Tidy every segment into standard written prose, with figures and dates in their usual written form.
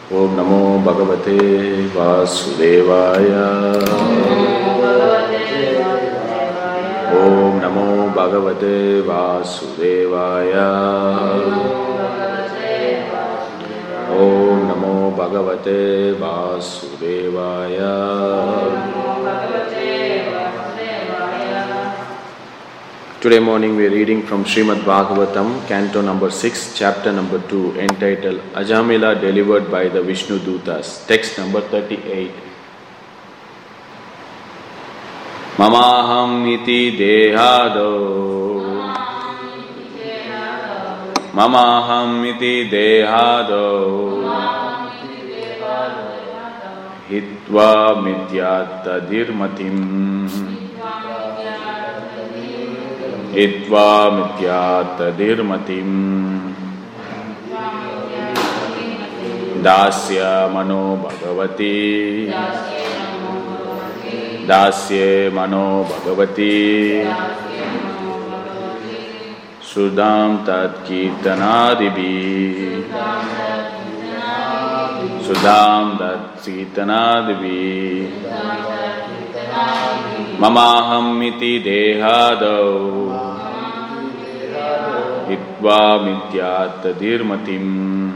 Om Namo Bhagavate Vasudevaya. Om Namo Bhagavate Vasudevaya. Om Namo Bhagavate Vasudevaya. Today morning we are reading from Srimad Bhagavatam, Canto number 6, chapter number 2, entitled Ajamila delivered by the Vishnu Dutas, text number 38. Mamaham iti dehado Mamaham iti dehado Hitva mityattadirmatim Hitva mityattadirmatim Dasya mano bhagavati Dasya mano bhagavati Sudam tat kirtanadibi Sudam tat kirtanadibi Mamaham iti dehado Hitva mityattadirmatim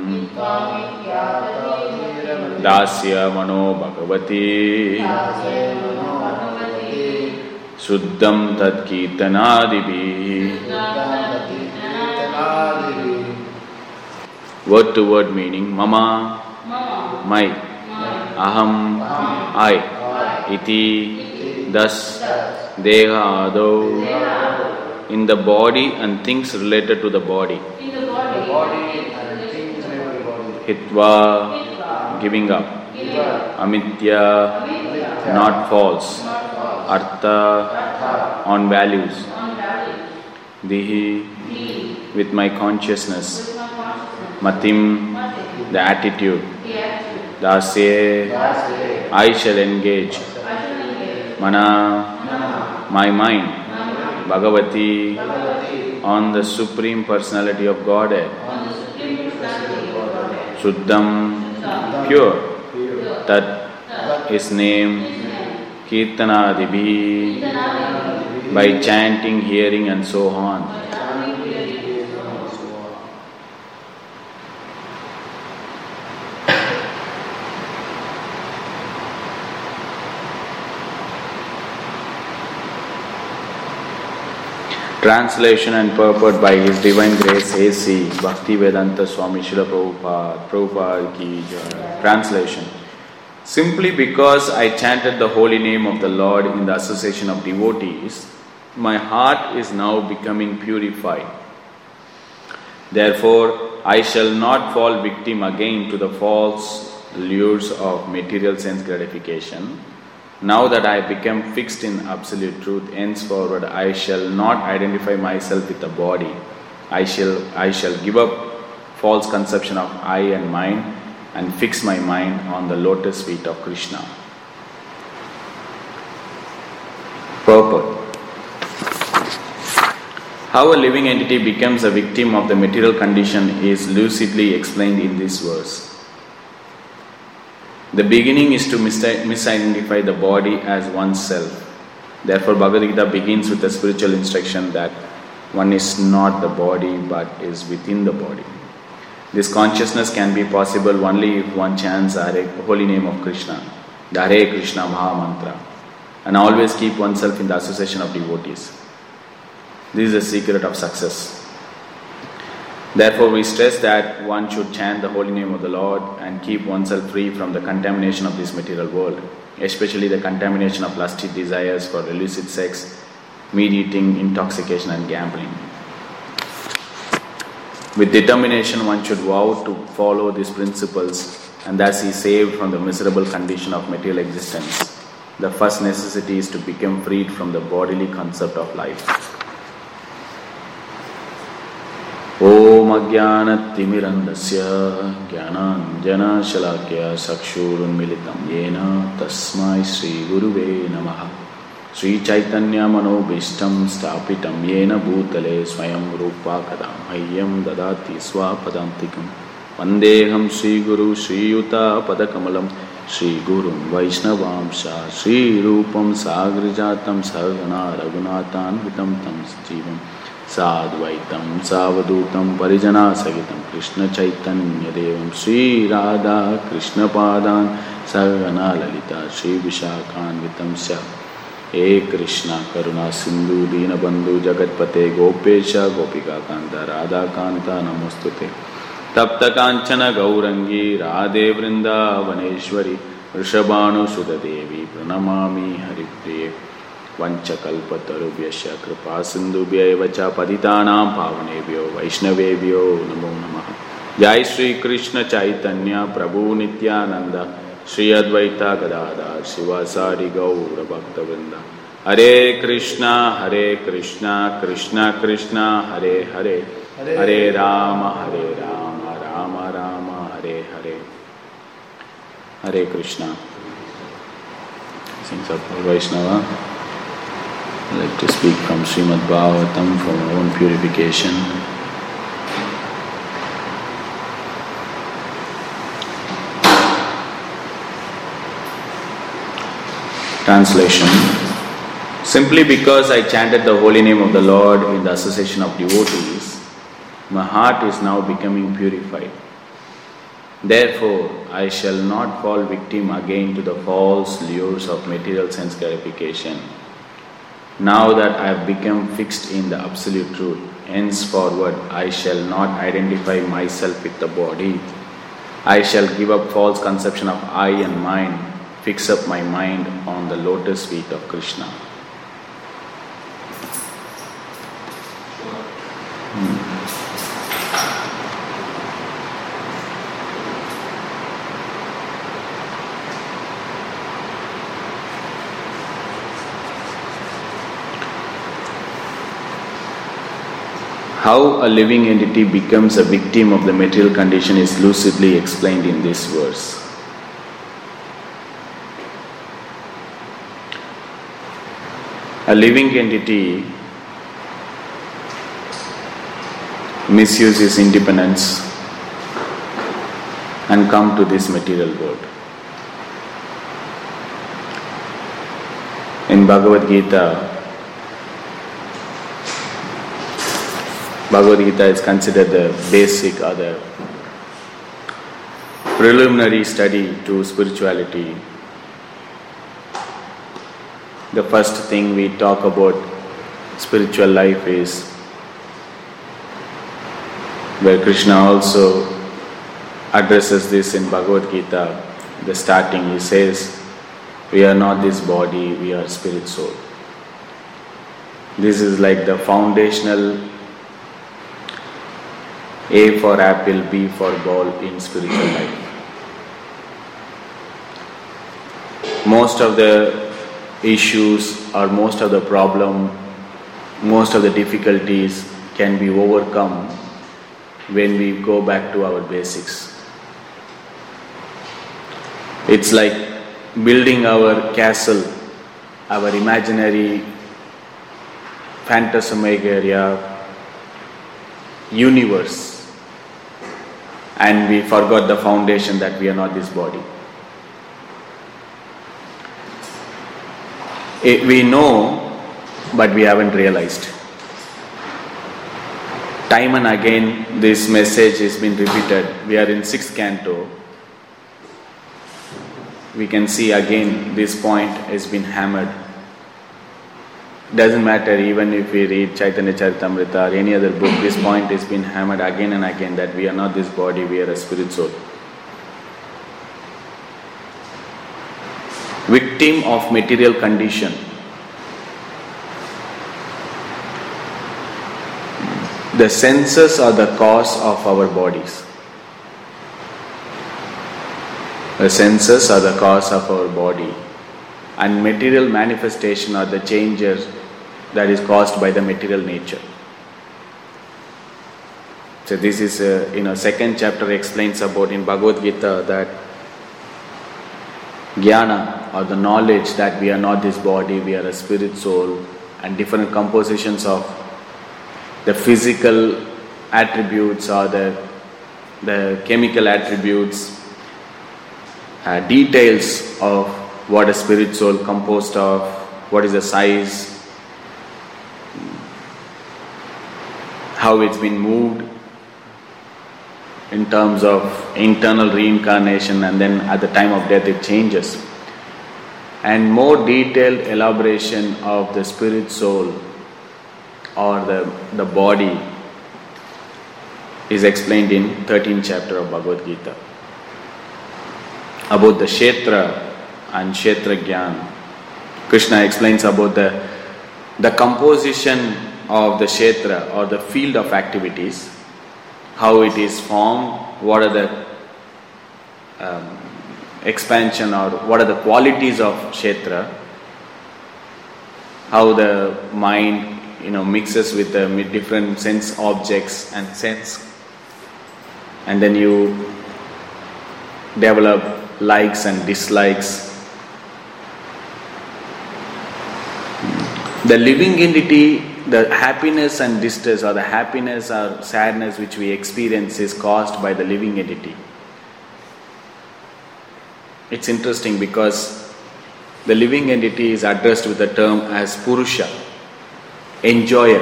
Dasya mano bhagavati Suddham tat kirtanadibi. Word to word meaning: Mama, my, Aham, I, iti, thus, dehado, in the body and things related to the body. Hitva, giving up. Amitya, not false. Artha, on values. Dihi, with my consciousness. Matim, the attitude. Dasye, I shall engage. Mana, my mind. Bhagavati, on the Supreme Personality of Godhead. Suddham, pure. Tat, his name. Kirtanadibi, by chanting, hearing and so on. Translation and purport by His Divine Grace A.C. Bhaktivedanta Swami Srila Prabhupada Ki Jai. Translation. Simply because I chanted the holy name of the Lord in the association of devotees, my heart is now becoming purified. Therefore, I shall not fall victim again to the false lures of material sense gratification. Now that I become fixed in absolute truth, henceforward I shall not identify myself with the body. I shall give up false conception of I and mine and fix my mind on the lotus feet of Krishna. Purport. How a living entity becomes a victim of the material condition is lucidly explained in this verse. The beginning is to misidentify the body as oneself. Therefore, Bhagavad Gita begins with a spiritual instruction that one is not the body but is within the body. This consciousness can be possible only if one chants the holy name of Krishna, the Hare Krishna Maha Mantra, and always keep oneself in the association of devotees. This is the secret of success. Therefore, we stress that one should chant the holy name of the Lord and keep oneself free from the contamination of this material world, especially the contamination of lusty desires for illicit sex, meat eating, intoxication and gambling. With determination, one should vow to follow these principles and thus be saved from the miserable condition of material existence. The first necessity is to become freed from the bodily concept of life. Om Ajnanatimirandasya Jnananjana Shalakya Sakshurunmilitam Yena Tasmai Sri Guruve Namaha. Sri Chaitanya Manobishtam Stapitam Yena Bhutale Swayam Rupa Kadam Hayyam Dadati Swapadantikam Vandeham Sri Guru Sri Yuta Padakamalam Sri Gurum Vaishnavamsha Sri Rupam Sagrijatam Sagana Raghunathan Vitam Tam Jivam Sadvaitam Savadutam Parijana Sagitam Krishna Chaitanya Devam Sri Radha Krishna Padan Sagana Lalita Sri Vishakhan Vitam Sya He Krishna Karuna Sindhu Dinabandhu Jagatpate Gopesha Gopika Kanta Radha Kanta Namostute Tapta Kanchana Gaurangi Radhe Vrindavaneshwari Rishabhanu Sudha Devi Pranamami Haripriye Vanchakalpatarubhyasya Kripa Sindhubhya Evacha Patitanam Pavanebhyo Vaishnavebhyo Namo Namaha Jai Sri Krishna Chaitanya Prabhu Nityananda Sri Advaita Gadadhar Sivasari Gaura Bhakta Vrinda Hare Krishna Krishna Krishna Hare Hare Hare Rama Rama Rama Hare Hare Hare Krishna. Sings up Vaishnava. I like to speak from Srimad Bhagavatam for my own purification. Translation. Simply because I chanted the holy name of the Lord in the association of devotees, my heart is now becoming purified. Therefore, I shall not fall victim again to the false lures of material sense gratification. Now that I have become fixed in the absolute truth, henceforward I shall not identify myself with the body. I shall give up false conception of I and mine, fix up my mind on the lotus feet of Krishna. How a living entity becomes a victim of the material condition is lucidly explained in this verse. A living entity misuses independence and come to this material world. In Bhagavad Gita is considered the basic or the preliminary study to spirituality. The first thing we talk about spiritual life is where Krishna also addresses this in Bhagavad Gita. The starting he says, we are not this body, we are spirit soul. This is like the foundational A for apple, B for ball in spiritual life. Most of the issues or most of the problem, most of the difficulties can be overcome when we go back to our basics. It's like building our castle, our imaginary phantasmagoria universe, and we forgot the foundation that we are not this body. We know, but we haven't realized. Time and again this message has been repeated. We are in 6th canto. We can see again this point has been hammered. Doesn't matter even if we read Chaitanya Charitamrita or any other book, this point has been hammered again and again that we are not this body, we are a spirit soul. Victim of material condition. The senses are the cause of our bodies. The senses are the cause of our body, and material manifestation are the changes that is caused by the material nature. So this is second chapter explains about in Bhagavad Gita that jnana or the knowledge that we are not this body, we are a spirit soul, and different compositions of the physical attributes or the the chemical attributes, details of what a spirit soul composed of, what is the size, how it's been moved in terms of internal reincarnation, and then at the time of death it changes. And more detailed elaboration of the spirit soul or the body is explained in 13th chapter of Bhagavad Gita. About the Kshetra and Kshetra Gyan, Krishna explains about the composition of the Kshetra or the field of activities, how it is formed, what are the expansion or what are the qualities of Kshetra, how the mind mixes with the different sense objects and sense, and then you develop likes and dislikes. The living entity, the happiness and distress, or the happiness or sadness which we experience, is caused by the living entity. It's interesting because the living entity is addressed with the term as Purusha, enjoyer.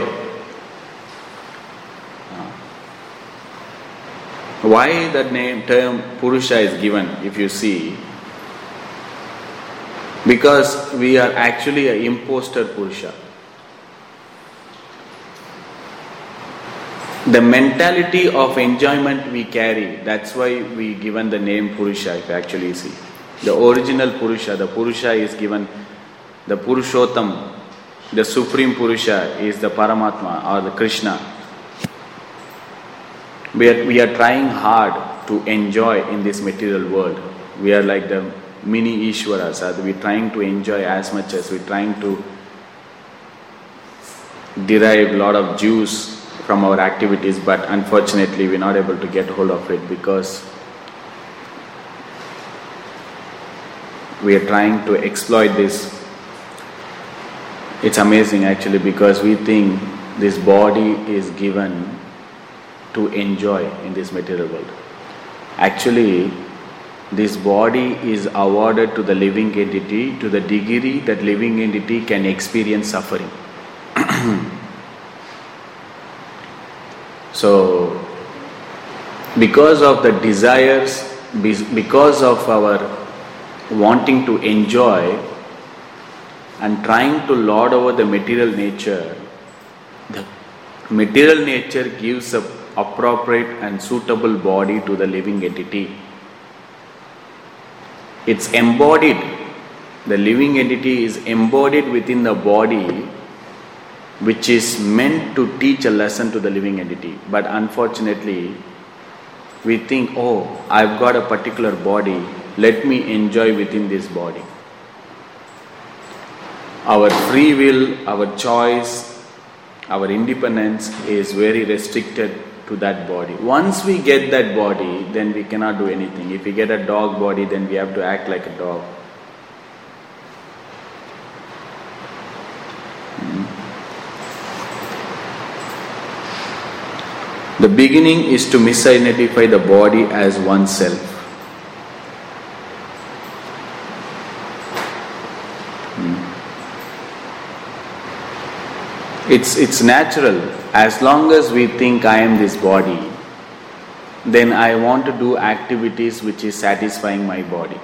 Why that term Purusha is given, if you see? Because we are actually an imposter Purusha. The mentality of enjoyment we carry, that's why we given the name Purusha, if you actually see. The original Purusha, the Purusha is given, the Purushottam, the Supreme Purusha is the Paramatma or the Krishna. We are trying hard to enjoy in this material world. We are like the mini Ishwaras. We're trying to enjoy as much as we're trying to derive a lot of juice from our activities, but unfortunately we're not able to get hold of it because we are trying to exploit this. It's amazing actually, because we think this body is given to enjoy in this material world. Actually, this body is awarded to the living entity to the degree that living entity can experience suffering. So, because of the desires, because of our wanting to enjoy and trying to lord over the material nature, the material nature gives an appropriate and suitable body to the living entity. It's embodied, the living entity is embodied within the body which is meant to teach a lesson to the living entity. But unfortunately, we think, oh, I've got a particular body, let me enjoy within this body. Our free will, our choice, our independence is very restricted to that body. Once we get that body, then we cannot do anything. If we get a dog body, then we have to act like a dog. The beginning is to misidentify the body as oneself. It's natural. As long as we think I am this body, then I want to do activities which is satisfying my body.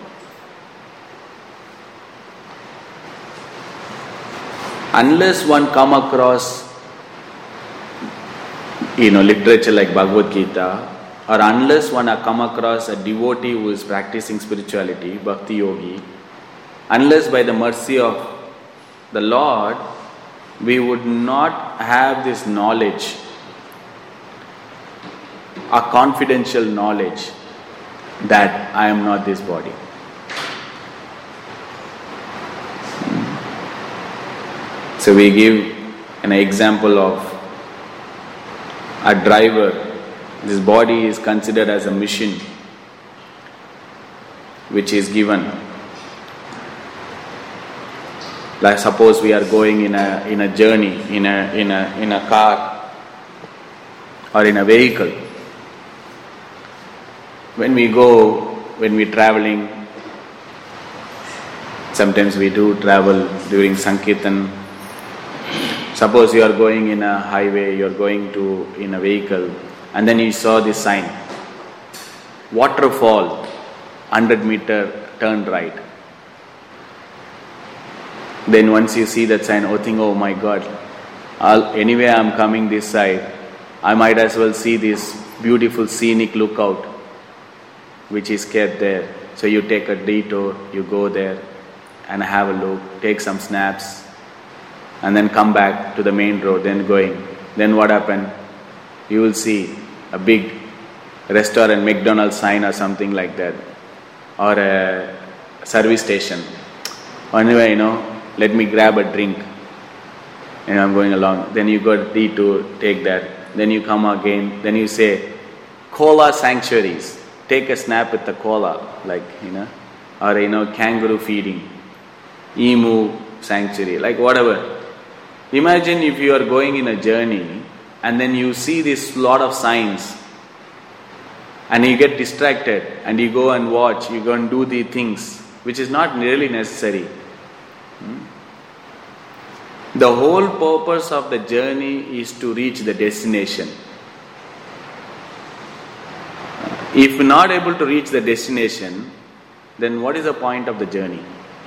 Unless one come across literature like Bhagavad Gita, or unless one come across a devotee who is practicing spirituality, Bhakti Yogi, unless by the mercy of the Lord, we would not have this knowledge, a confidential knowledge that I am not this body. So we give an example of a driver. This body is considered as a machine which is given. Like suppose we are going in a journey in a car or in a vehicle. when we're traveling, sometimes we do travel during Sankirtan. Suppose you are going in a highway, you are going in a vehicle, and then you saw this sign, waterfall, 100 meter, turn right. Then once you see that sign, think, oh my God, anyway I'm coming this side, I might as well see this beautiful scenic lookout which is kept there. So you take a detour, you go there and have a look, take some snaps, and then come back to the main road, then going. Then what happened? You will see a big restaurant, McDonald's sign or something like that, or a service station. Anyway, let me grab a drink and I'm going along. Then you go detour, take that. Then you come again. Then you say, koala sanctuaries. Take a snap with the koala, or kangaroo feeding, emu sanctuary, like whatever. Imagine if you are going in a journey and then you see this lot of signs and you get distracted and you go and watch, you go and do the things which is not really necessary. The whole purpose of the journey is to reach the destination. If not able to reach the destination, then what is the point of the journey?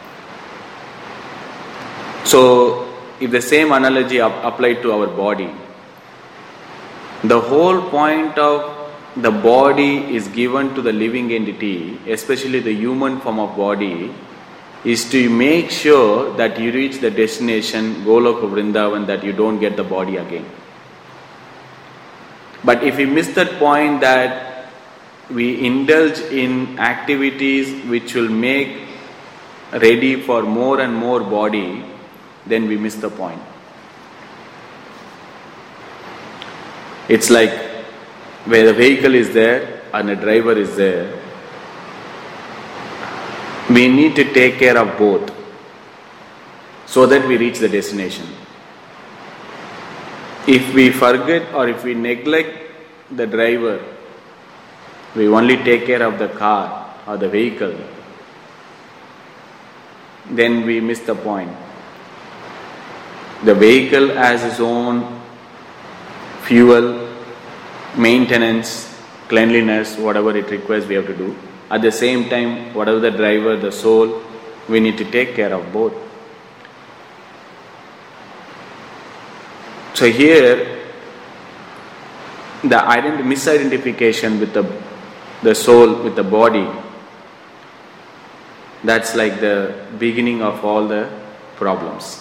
So, if the same analogy applied to our body, the whole point of the body is given to the living entity, especially the human form of body, is to make sure that you reach the destination, Goloka Vrindavan, that you don't get the body again. But if we miss that point, that we indulge in activities which will make ready for more and more body, then we miss the point. It's like where the vehicle is there and the driver is there, we need to take care of both so that we reach the destination. If we forget or if we neglect the driver, we only take care of the car or the vehicle, then we miss the point. The vehicle has its own fuel, maintenance, cleanliness, whatever it requires we have to do. At the same time, whatever the driver, the soul, we need to take care of both. So here, the misidentification with the soul, with the body, that's like the beginning of all the problems.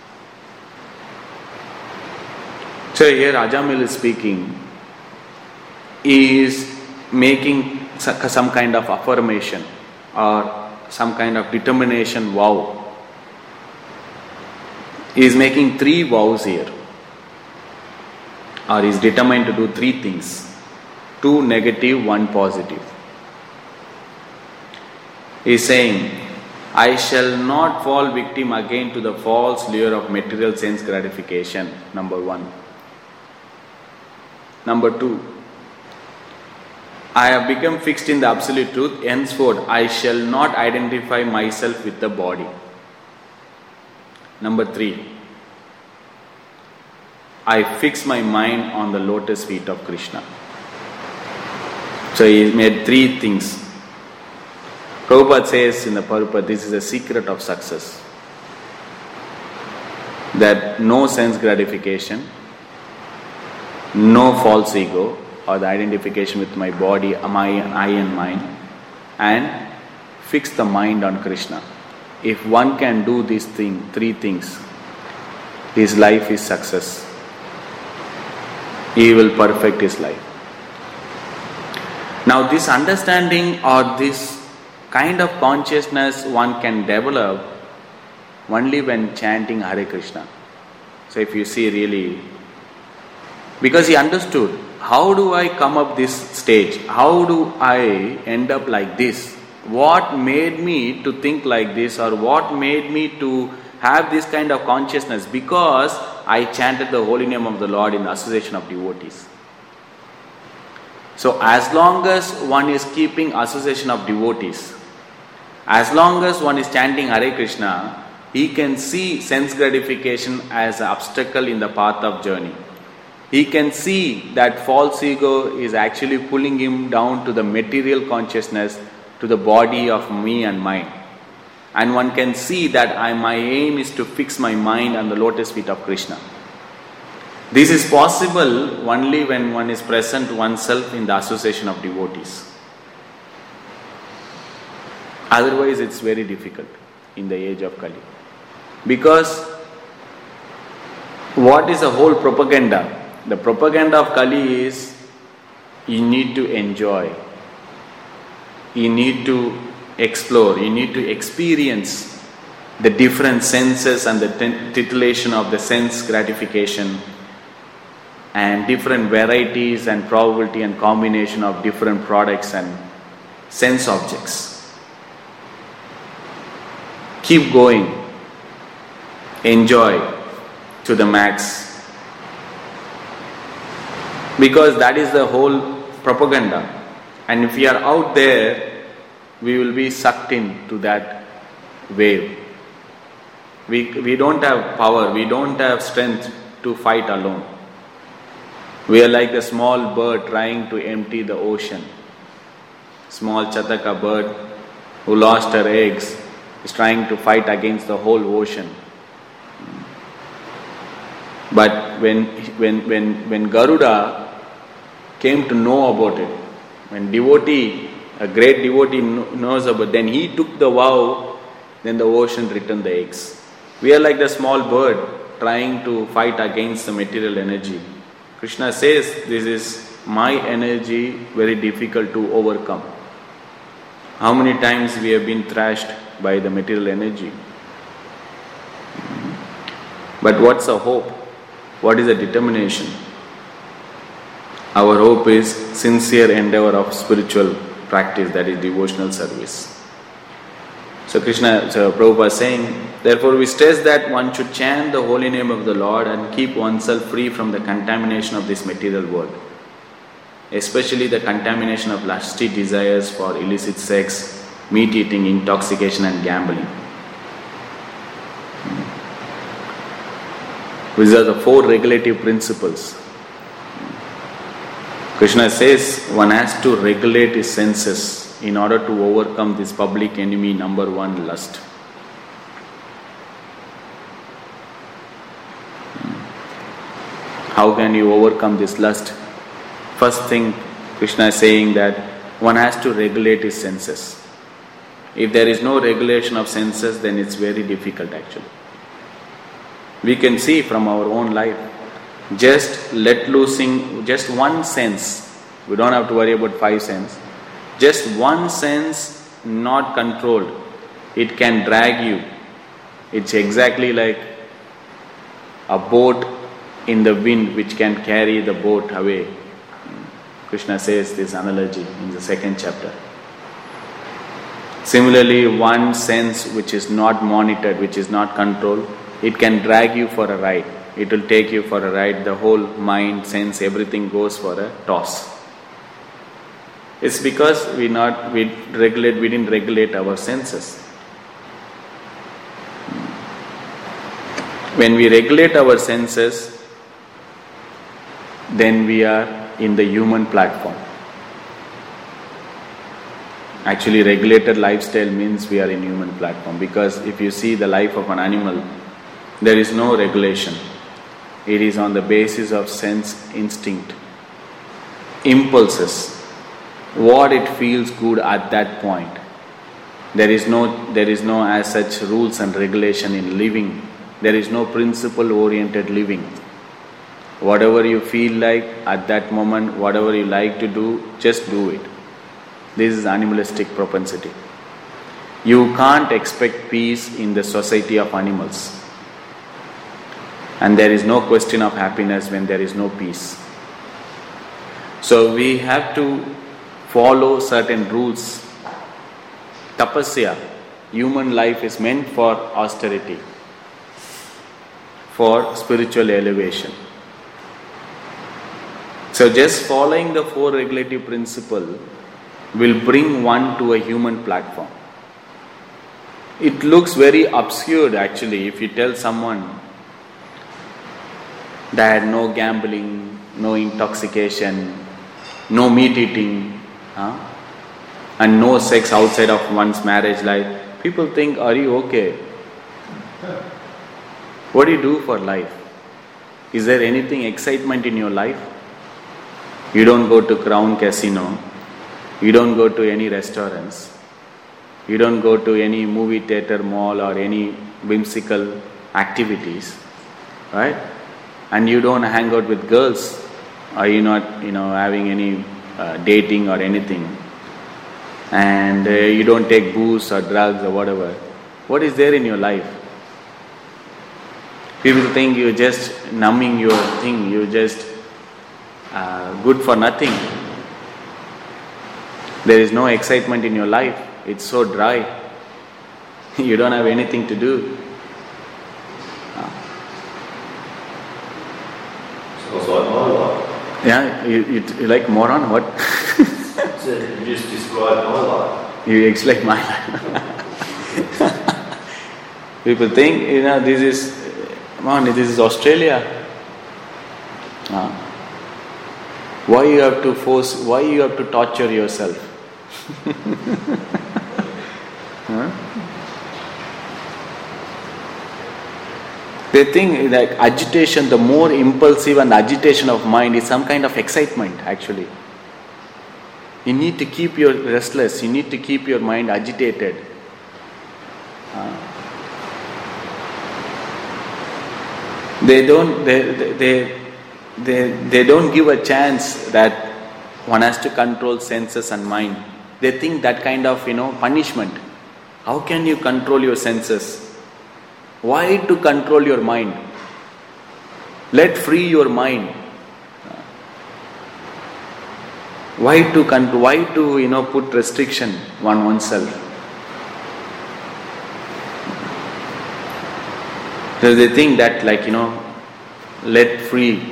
So here Ajamil is speaking, he is making some kind of affirmation or some kind of determination vow. He is making 3 vows here, or he is determined to do 3 things, 2 negative, 1 positive. He is saying, I shall not fall victim again to the false lure of material sense gratification, number 1. Number 2, I have become fixed in the absolute truth, henceforth I shall not identify myself with the body. Number 3, I fix my mind on the lotus feet of Krishna. So he made 3 things. Prabhupada says in the Prabhupada, this is the secret of success. That no sense gratification, no false ego, or the identification with my body, I and mine, and fix the mind on Krishna. If one can do these 3 things, his life is success. He will perfect his life. Now this understanding or this kind of consciousness one can develop only when chanting Hare Krishna. So if you see really, because he understood, how do I come up this stage? How do I end up like this? What made me to think like this, or what made me to have this kind of consciousness? Because I chanted the holy name of the Lord in association of devotees. So as long as one is keeping association of devotees, as long as one is chanting Hare Krishna, he can see sense gratification as an obstacle in the path of journey. He can see that false ego is actually pulling him down to the material consciousness, to the body of me and mine. And one can see that my aim is to fix my mind on the lotus feet of Krishna. This is possible only when one is present oneself in the association of devotees. Otherwise, it's very difficult in the age of Kali. Because what is the whole propaganda? The propaganda of Kali is you need to enjoy, you need to explore, you need to experience the different senses and the titillation of the sense gratification and different varieties and probability and combination of different products and sense objects. Keep going, enjoy to the max. Because that is the whole propaganda. And if we are out there, we will be sucked into that wave. We don't have power, we don't have strength to fight alone. We are like a small bird trying to empty the ocean. Small Chataka bird who lost her eggs is trying to fight against the whole ocean. But when Garuda came to know about it, when a great devotee knows about it, then he took the vow, then the ocean returned the eggs. We are like the small bird trying to fight against the material energy. Krishna says, this is my energy, very difficult to overcome. How many times we have been thrashed by the material energy? But what's the hope? What is the determination? Our hope is sincere endeavor of spiritual practice, that is devotional service. So Prabhupada is saying, therefore we stress that one should chant the holy name of the Lord and keep oneself free from the contamination of this material world, especially the contamination of lusty desires for illicit sex, meat eating, intoxication and gambling. These are the 4 regulative principles. Krishna says one has to regulate his senses in order to overcome this public enemy number 1, lust. How can you overcome this lust? First thing, Krishna is saying that one has to regulate his senses. If there is no regulation of senses, then it's very difficult actually. We can see from our own life, just let loosing just one sense, we don't have to worry about 5 senses, just one sense not controlled, it can drag you. It's exactly like a boat in the wind which can carry the boat away. Krishna says this analogy in the 2nd chapter. Similarly, one sense which is not monitored, which is not controlled, it can drag you for a ride. It will take you for a ride. The whole mind, sense, everything goes for a toss. It's because we didn't regulate our senses. When we regulate our senses, then we are in the human platform. Actually, regulated lifestyle means we are in human platform, because if you see the life of an animal, there is no regulation. It is on the basis of sense instinct, impulses, what it feels good at that point. There is no as such rules and regulation in living. There is no principle-oriented living. Whatever you feel like at that moment, whatever you like to do, just do it. This is animalistic propensity. You can't expect peace in the society of animals. And there is no question of happiness when there is no peace. So we have to follow certain rules. Tapasya, human life is meant for austerity, for spiritual elevation. So just following the four regulative principle will bring one to a human platform. It looks very obscure actually if you tell someone that no gambling, no intoxication, no meat eating, and no sex outside of one's marriage life. People think, are you okay? What do you do for life? Is there anything excitement in your life? You don't go to Crown Casino. You don't go to any restaurants. You don't go to any movie theater, mall, or any whimsical activities, right? And you don't hang out with girls. Are you not, having any dating or anything? And you don't take booze or drugs or whatever. What is there in your life? People think you're just numbing your thing. You're just good for nothing. There is no excitement in your life. It's so dry. You don't have anything to do. Sounds like my life. Yeah, you like moron? What? You just described my life. You explain my life. People think, this is Australia. Why you have to torture yourself? They think that agitation, the more impulsive and agitation of mind is some kind of excitement actually. You need to keep your restless, you need to keep your mind agitated. They don't give a chance that one has to control senses and mind. They think that kind of punishment. How can you control your senses? Why to control your mind? Let free your mind. Why to put restriction on oneself? So they think that let free.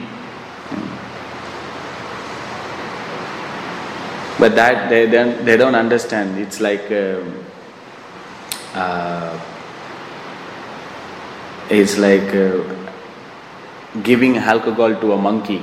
But that they don't understand. It's like giving alcohol to a monkey.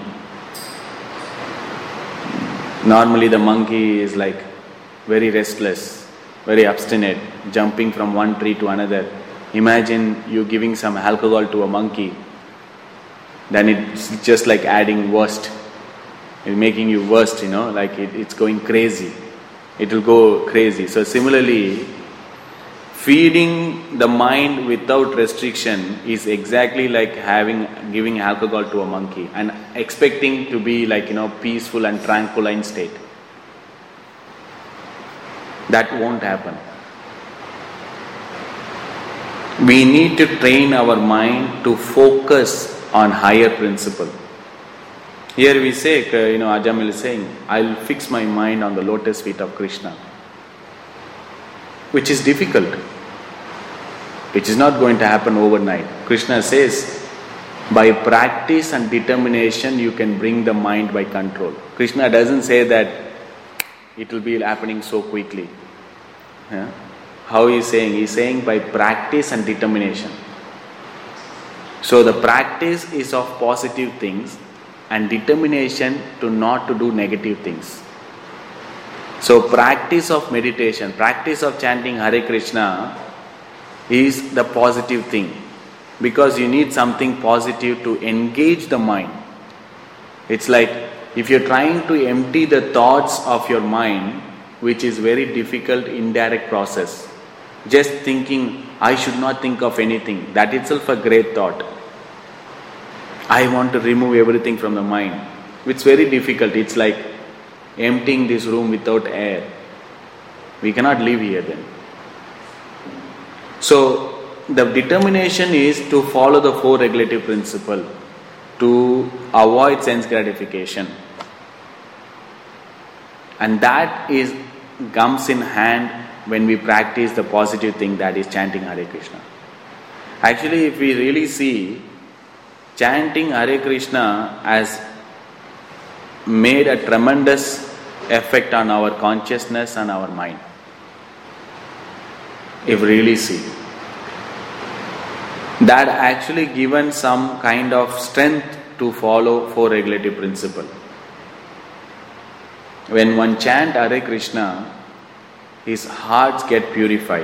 Normally the monkey is very restless, very obstinate, jumping from one tree to another. Imagine you giving some alcohol to a monkey, then it's just like adding worst. It's making you worst, it's going crazy. It will go crazy. So similarly, feeding the mind without restriction is exactly like giving alcohol to a monkey and expecting to be peaceful and tranquil state. That won't happen. We need to train our mind to focus on higher principle. Here we say, Ajamil is saying, I'll fix my mind on the lotus feet of Krishna. Which is difficult. Which is not going to happen overnight. Krishna says, by practice and determination you can bring the mind by control. Krishna doesn't say that it will be happening so quickly. Yeah? How he is saying? He is saying by practice and determination. So the practice is of positive things and determination not to do negative things. So practice of meditation, practice of chanting Hare Krishna is the positive thing, because you need something positive to engage the mind. It's like if you're trying to empty the thoughts of your mind, which is very difficult indirect process. Just thinking, I should not think of anything, that itself a great thought. I want to remove everything from the mind. It's very difficult. It's like emptying this room without air. We cannot live here then. So the determination is to follow the four regulative principle, to avoid sense gratification. And that comes in hand when we practice the positive thing, that is chanting Hare Krishna. Actually, if we really see, chanting Hare Krishna as made a tremendous effect on our consciousness and our mind. If really see, that actually given some kind of strength to follow four regulative principle. When one chant Hare Krishna, his hearts get purified.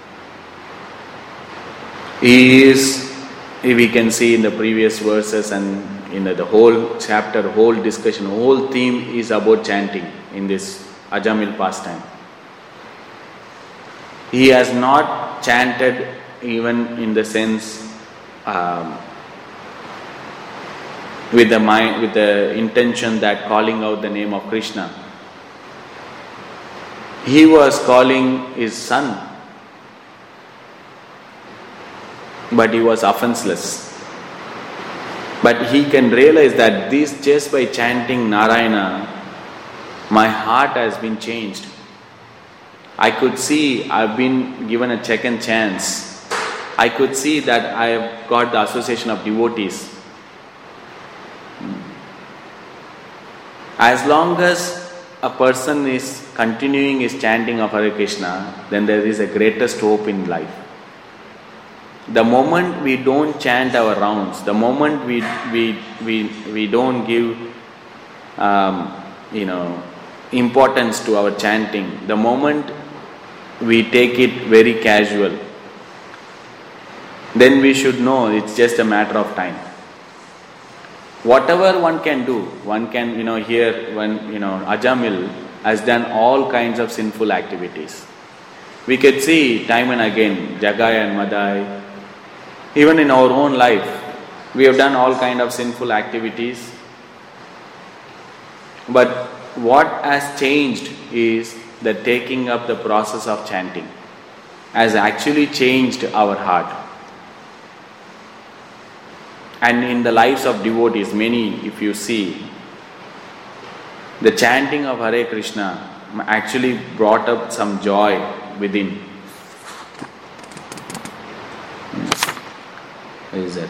We can see in the previous verses and in the whole chapter, whole discussion, whole theme is about chanting in this Ajamil pastime. He has not chanted even in the sense with the intention that calling out the name of Krishna. He was calling his son, but he was offenseless. But he can realize that this, just by chanting Narayana, my heart has been changed. I could see I've been given a second chance. I could see that I have got the association of devotees. As long as a person is continuing his chanting of Hare Krishna, then there is a greatest hope in life. The moment we don't chant our rounds, the moment we don't give importance to our chanting, the moment we take it very casual, then we should know it's just a matter of time. Whatever one can do, one can, Ajamil has done all kinds of sinful activities. We could see time and again, Jagai and Madai, even in our own life, we have done all kinds of sinful activities. But what has changed is the taking up the process of chanting has actually changed our heart. And in the lives of devotees, many, if you see, the chanting of Hare Krishna actually brought up some joy within. What is that?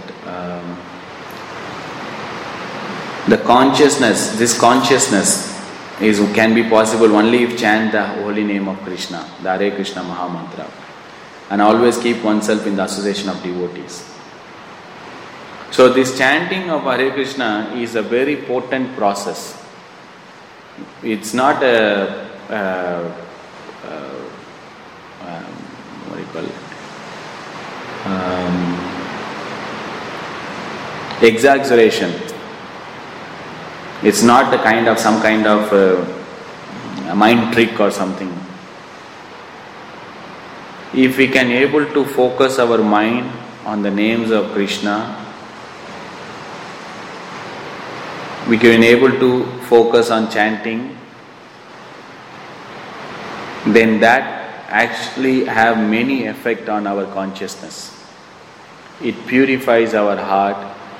This consciousness can be possible only if chant the holy name of Krishna, the Hare Krishna Maha Mantra, and always keep oneself in the association of devotees. So this chanting of Hare Krishna is a very potent process. It's not exaggeration. It's not some kind of a mind trick or something. If we can able to focus our mind on the names of Krishna, we can able to focus on chanting, then that actually have many effect on our consciousness. It purifies our heart.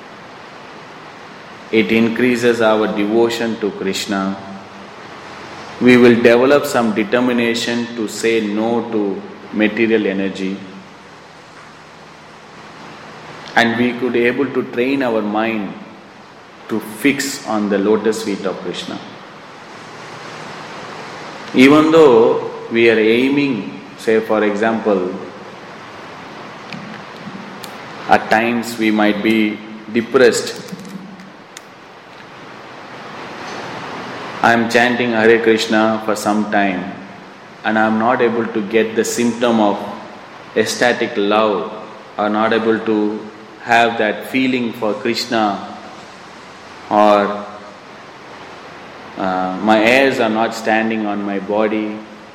It increases our devotion to Krishna. We will develop some determination to say no to material energy. And we could able to train our mind to fix on the lotus feet of Krishna. Even though we are aiming, say for example, at times we might be depressed. I am chanting Hare Krishna for some time and I am not able to get the symptom of ecstatic love, or not able to have that feeling for Krishna, or my hairs are not standing on my body.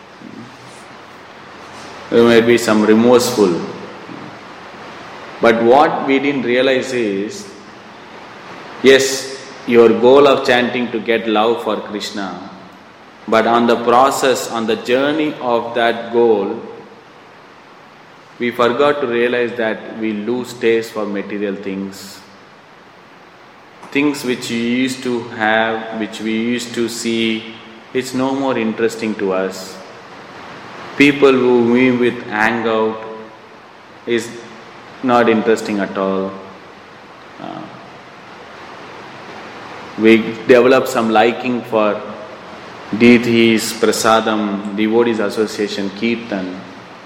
There may be some remorseful. But what we didn't realize is, yes, your goal of chanting to get love for Krishna, but on the process, on the journey of that goal, we forgot to realize that we lose taste for material things. Things which we used to have, which we used to see, it's no more interesting to us. People who we with hang out is not interesting at all. We develop some liking for deities, prasadam, devotees association, kirtan.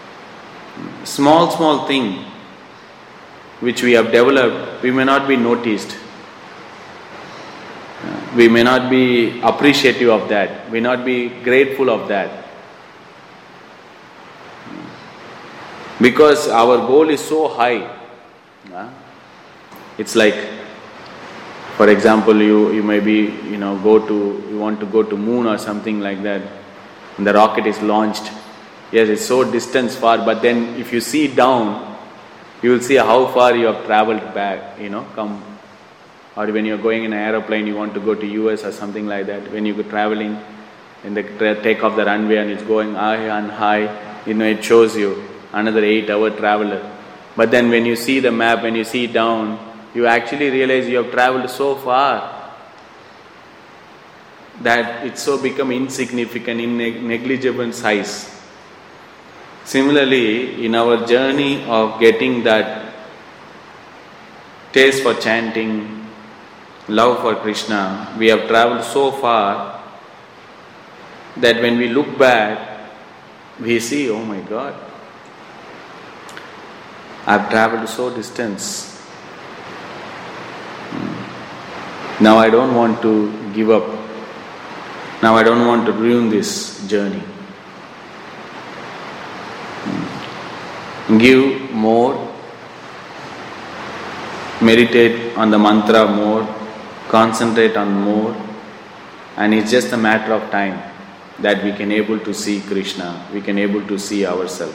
Small thing which we have developed, we may not be noticed. We may not be appreciative of that. We may not be grateful of that. Because our goal is so high. It's like, for example, you may be, you want to go to moon or something like that. And the rocket is launched. Yes, it's so distant far, but then if you see down, you will see how far you have traveled back, come. Or when you're going in an aeroplane, you want to go to US or something like that. When you're traveling, and they take off the runway and it's going high and high, it shows you another 8-hour traveler. But then when you see the map, when you see down, you actually realize you have traveled so far that it's so become insignificant, in negligible size. Similarly, in our journey of getting that taste for chanting, love for Krishna, we have traveled so far that when we look back, we see, oh my God, I've traveled so distance. Now I don't want to give up. Now I don't want to ruin this journey. Give more, meditate on the mantra more, concentrate on more, and it's just a matter of time that we can able to see Krishna, we can able to see ourselves.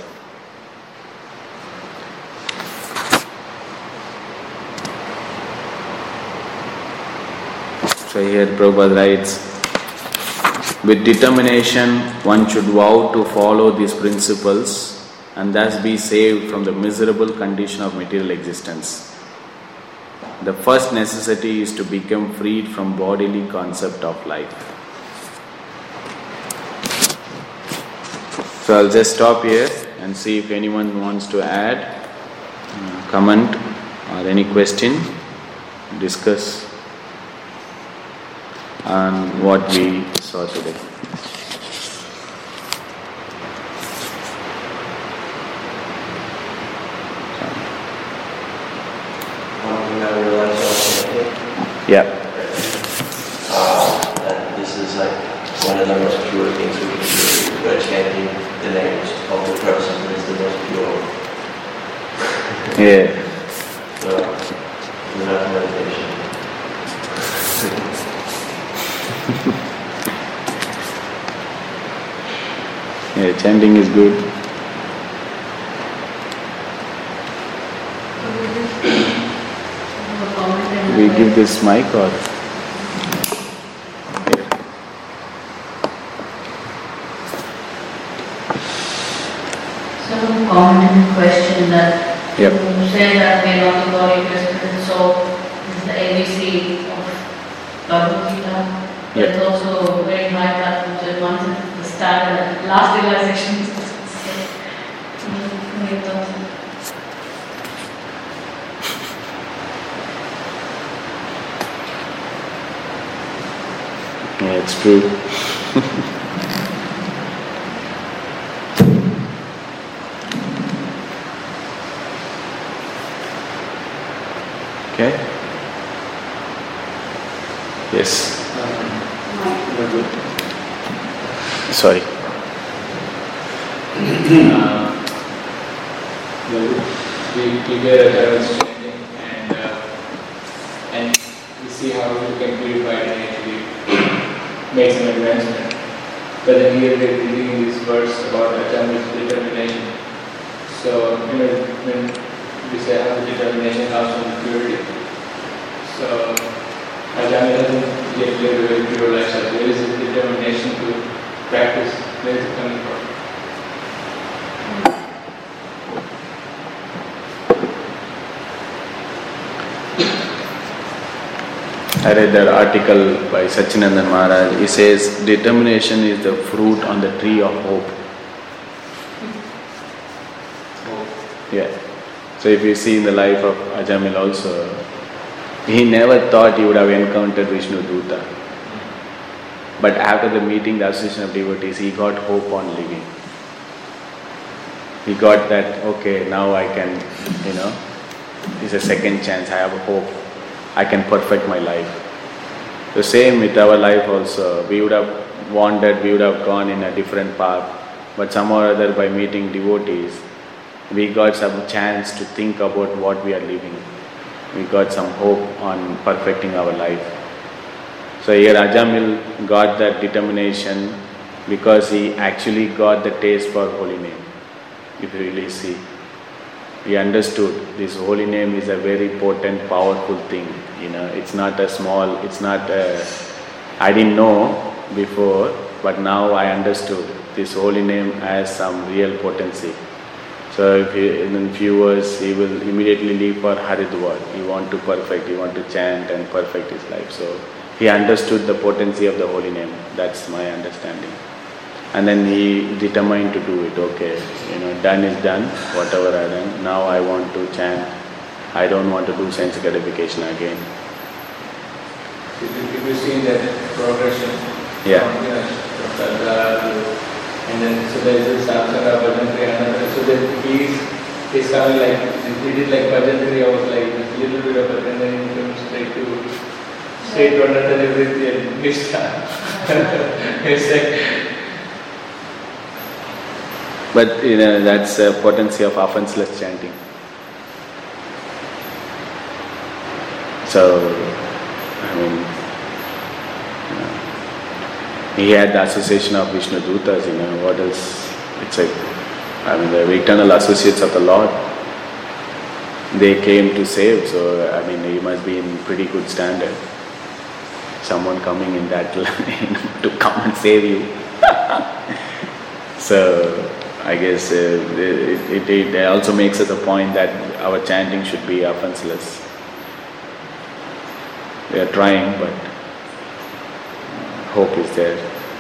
So here Prabhupada writes, with determination one should vow to follow these principles and thus be saved from the miserable condition of material existence. The first necessity is to become freed from bodily concept of life. So I'll just stop here and see if anyone wants to add, comment or any question, discuss on what we saw today. Yeah. And this is like one of the most pure things we can do by chanting the names of the person who is the most pure. Yeah. So, without meditation. Yeah, chanting is good. We give this mic or? Some common question that Yep. you say that we are not the body, spirit, soul is the ABC of Bhagavad Gita. Yep. It's also very high that which once at the start and last realization. Yeah, it's true. Okay. Yes. Sorry. We get a terrorist chanting and we see how we can purify it and actually make some advancement. But then here they're reading this verse about Ajami's determination. So, when we say how the determination comes from the purity. So, Ajami doesn't yet live a very pure lifestyle. There is a determination to practice. Where is it coming from? I read that article by Sachinandan Maharaj. He says determination is the fruit on the tree of hope. Yeah. So if you see in the life of Ajamil also, He never thought he would have encountered Vishnu Duta. But after the meeting, the Association of Devotees, he got hope on living. He got that, okay, now I can, it's a second chance, I have a hope. I can perfect my life. The same with our life also. We would have wandered, we would have gone in a different path. But somehow or other, by meeting devotees, we got some chance to think about what we are living. We got some hope on perfecting our life. So here Ajamil got that determination because he actually got the taste for holy name. If you really see, he understood this holy name is a very potent, powerful thing. It's not a small, I didn't know before, but now I understood this holy name has some real potency. So if in few years he will immediately leave for Haridwar. He want to perfect, he want to chant and perfect his life. So he understood the potency of the holy name. That's my understanding. And then he determined to do it. Okay, done is done, whatever I done. Now I want to chant. I don't want to do sense gratification again. If you see that progression, from Sadhguru, and then so there is a Samsara Bhajan Kriya, so that he's coming like, he did like Bhajan Kriya was like a little bit of it, and then he came straight to another everything, Nishta. It's like, but that's a potency of offenseless chanting. So, he had the association of Vishnu Dutas, what else? It's like, the eternal associates of the Lord. They came to save, so he must be in pretty good standard. Someone coming in that line to come and save you. So, I guess it also makes it a point that our chanting should be offenseless. We are trying, but hope is there.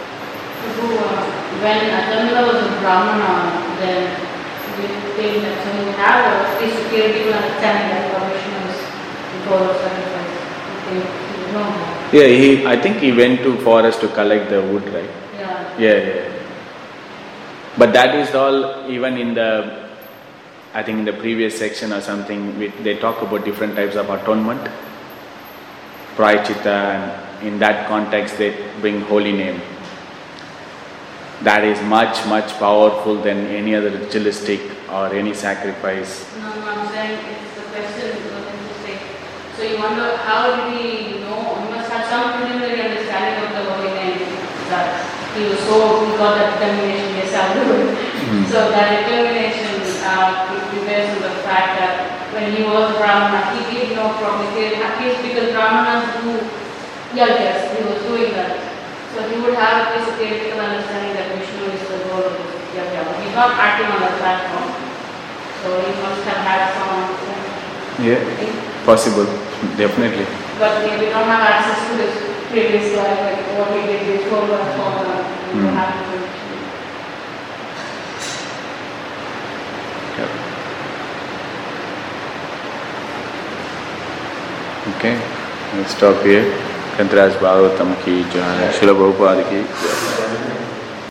When Ajamila was a Brahmana, then they have a security understanding that Vishnu is the goal of sacrifice. Yeah, I think he went to forest to collect the wood, right? Yeah. But that is all, even in the, I think in the previous section or something, they talk about different types of atonement, prayachita, and in that context they bring holy name. That is much, much powerful than any other ritualistic or any sacrifice. No, I'm saying it's the question because interesting. So you wonder how did he know? He must have some preliminary understanding of the holy name. That he got that determination. Yes, I'll do it. So that determination prevails on the fact that when he was Brahmana, he did know probably because Brahmanas do yajnas. He was doing that. So he would have this theoretical understanding that Vishnu is the goal of this yajna. He's not acting on that platform. So he must have had some understanding. Yeah, possible, definitely. But we don't have access to this previous life, like what he did before what happened. Okay, let's stop here. Kantaraj Bhagavatam ki jai, Srila Prabhupada ki jai.